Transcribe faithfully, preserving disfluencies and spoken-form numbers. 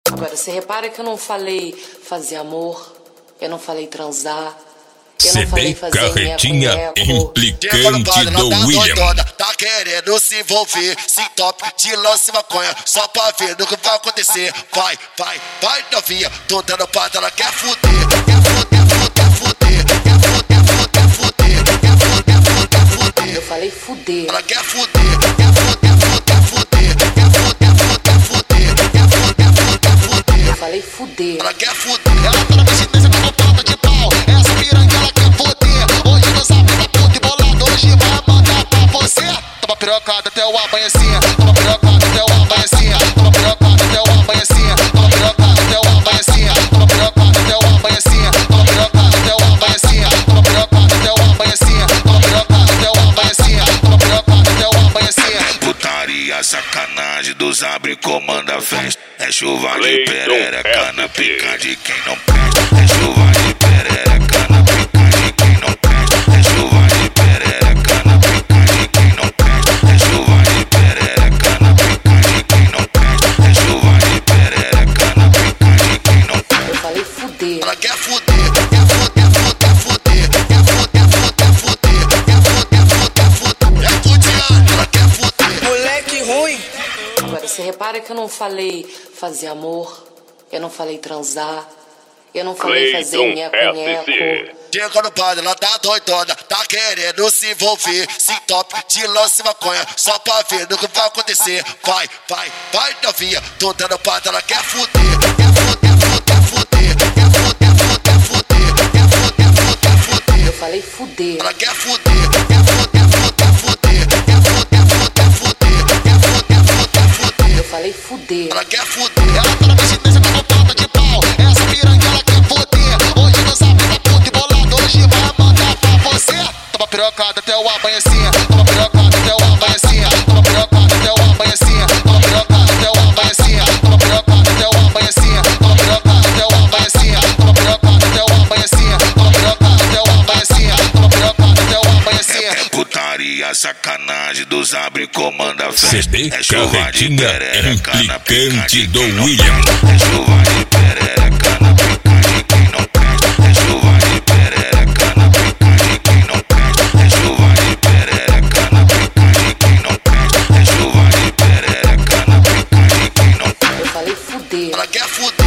Agora, você repara que eu não falei fazer amor, eu não falei transar, eu C não falei D fazer Carretinha nheco-nheco. Implicante do William. Doidona, tá querendo se envolver, se top de lance maconha, só pra ver do que vai acontecer. Vai, vai, vai novinha, tô dando pra ela, quer fuder, quer fuder, fuder, fuder, quer fuder, fuder, fuder, quer fuder, fuder, fuder. Eu falei fuder. Ela quer fuder, quer fuder, fuder, fuder, quer fuder, fuder, fuder, quer fuder, fuder, fuder. Eu falei fuder. Ela quer fuder, ela tá na mexidência com ponta de pau, essa piranha ela quer fuder. Hoje no sabe da puta e bolado, hoje vai mandar pra você. Toma pirocada até o amanhecer, toma pirocada até o amanhecer, toma pirocada até o amanhecer, toma pirocada até o amanhecer, toma pirocada até o amanhecer, toma pirocada até o amanhecer, toma pirocada até o amanhecer, toma pirocada até o amanhecer, toma pirocada até o amanhecer. Putaria, sacanagem dos abre comanda festa. É chuva de perereca na pica de quem não presta. É chuva de perereca na pica de quem não presta. É chuva de perereca na pica de quem não presta. É chuva de perereca na pica de quem não presta. É chuva de perereca na pica de quem não presta. Eu falei fuder. Ela quer fuder, quer fuder, fuder, fuder, quer fuder, fuder, fuder, quer fuder, fuder, fuder. É fudiana, ela quer fuder. Moleque ruim. Agora, você repara que eu não falei fazer amor, eu não falei transar, eu não falei fazer nheco-nheco. Chega no padre, ela tá doidona, tá querendo se envolver, se top de lance maconha, só pra ver do que vai acontecer. Vai, vai, vai novinha, tô dando pra ela, quer fuder, quer fuder, fuder, fuder, quer fuder, fuder, fuder, quer fuder, fuder, fuder. Eu falei fuder. Ela quer fuder, quer fuder, fuder, fuder, quer fuder, fuder, fuder, quer fuder, fuder, fuder. Eu falei fuder. Ela quer fuder, ela tá na mexidência com ponta de pau, essa piranha ela quer fuder. Hoje no sabe da puta e bolado, hoje vai mandar pra você. Toma pirocada até o amanhecer, toma pirocada até o amanhecer, toma pirocada até o amanhecer, toma pirocada até o amanhecer, toma pirocada até o amanhecer, toma pirocada até o amanhecer, toma pirocada até o amanhecer, toma pirocada até o amanhecer, toma pirocada até o amanhecer. É putaria, sacanagem dos abre comanda C festa. D É chuva de Carretinha perereca na pica Implicante de do quem não William. presta. É chuva de perereca na pica de quem não presta. É chuva de perereca na pica de quem não presta. É chuva de perereca na pica de quem não presta. É chuva de perereca na pica de quem não presta. Eu falei fuder. Ela quer fuder.